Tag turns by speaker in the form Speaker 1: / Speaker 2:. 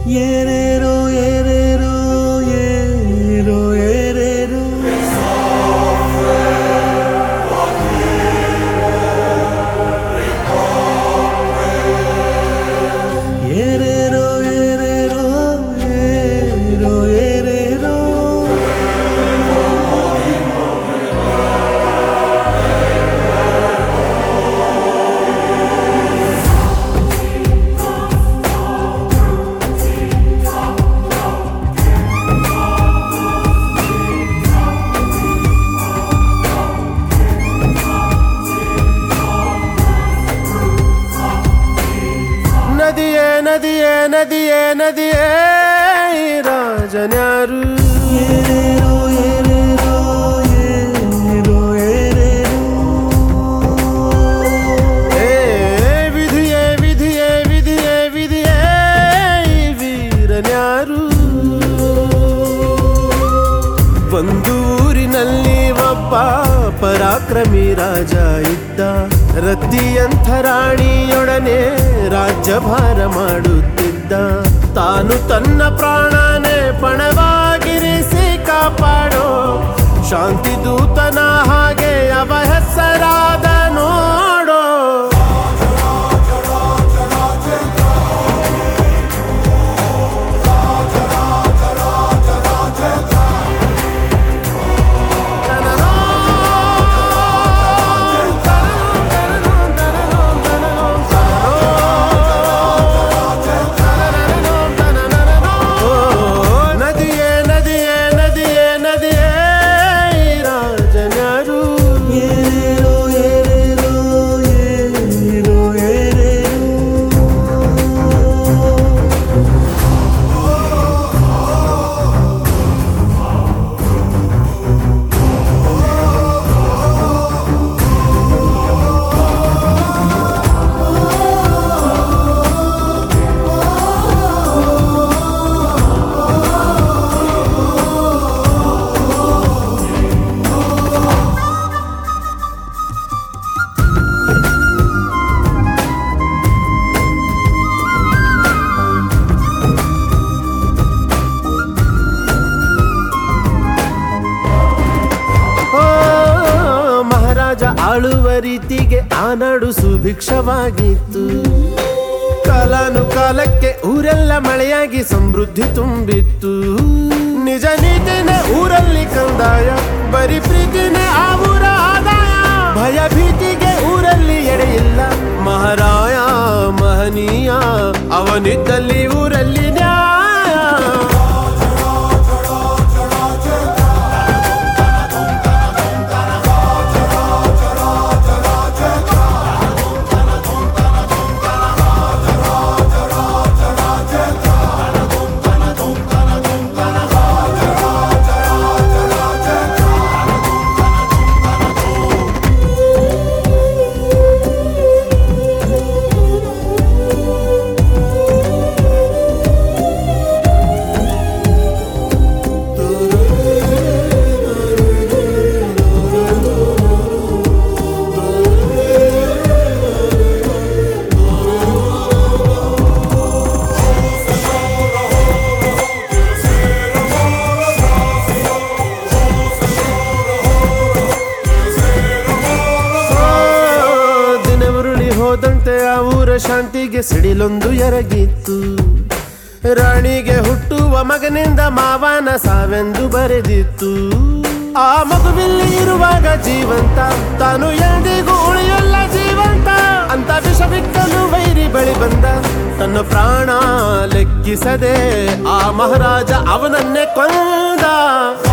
Speaker 1: ಏರೇರೋ ಏರೇರೋ ಏರೋ ಏರೇರೋ ಏರೇರೋ ಏರೇರೋ ಏರೋ ಏರೇರೋ
Speaker 2: ನದಿಯೇ ನದಿಯೇ ನದಿಯೇ ನದಿಯೇ ರಾಜನ್ಯಾರು
Speaker 1: ಏರೇರೋ ಏರೇರೋ ಏರೋ ಏರೇರೋ
Speaker 2: ವಿಧಿಯೇ ವಿಧಿಯೇ ವಿಧಿಯೇ ವಿಧಿಯೇ ವೀರನ್ಯಾರು ಒಂದು ಊರಿನಲ್ಲಿ ಒಬ್ಬ ಪರಾಕ್ರಮಿ ರಾಜ ಇದ್ದ ರತಿಯಂಥ ರಾಣಿಯೊಡನೆ ರಾಜ್ಯಭಾರ ಮಾಡುತ್ತಿದ್ದ ತಾನು ತನ್ನ ಪ್ರಾಣನೇ ಪಣವಾಗಿರಿಸಿ ಕಾಪಾಡೋ ಶಾಂತಿ ದೂತನ ಹಾಗೆ ಅವ ಹೆಸರಾದ ನೋಡೋ ಆಳುವ ರೀತಿಗೆ ಆ ನಾಡು ಸುಭಿಕ್ಷವಾಗಿತ್ತು ಕಾಲಾನುಕಾಲಕ್ಕೆ ಊರೆಲ್ಲ ಮಳೆಯಾಗಿ ಸಮೃದ್ಧಿ ತುಂಬಿತ್ತು ನಿಜ ನೀತಿನೇ ಊರಲ್ಲಿ ಕಂದಾಯ ಬರೀ ಪ್ರೀತಿನೇ ಆ ಊರ ಆದಾಯ ಭಯ ಭೀತಿಗೆ ಊರಲ್ಲಿ ಎಡೆಯಿಲ್ಲ ಮಹಾರಾಯ ಮಹನೀಯ ಅವನಿದ್ದಲ್ಲಿ ಊರಲ್ಲಿ ನ್ಯಾಯ ಹೋದಂತೆ ಆ ಊರ ಶಾಂತಿಗೆ ಸಿಡಿಲೊಂದು ಎರಗಿತ್ತು ರಾಣಿಗೆ ಹುಟ್ಟುವ ಮಗನಿಂದ ಮಾವನ ಸಾವೆಂದು ಬರೆದಿತ್ತು ಆ ಮಗುವಿಲ್ಲಿ ಇರುವಾಗ ಜೀವಂತ ತಾನು ಎಂದಿಗೂ ಉಳಿಯಲ್ಲ ಜೀವಂತ ಅಂತ ವಿಷ ಬಿಟ್ಟಲು ವೈರಿ ಬಳಿ ಬಂದ ತನ್ನ ಪ್ರಾಣ ಲೆಕ್ಕಿಸದೆ ಆ ಮಹಾರಾಜ ಅವನನ್ನೇ ಕೊಂದ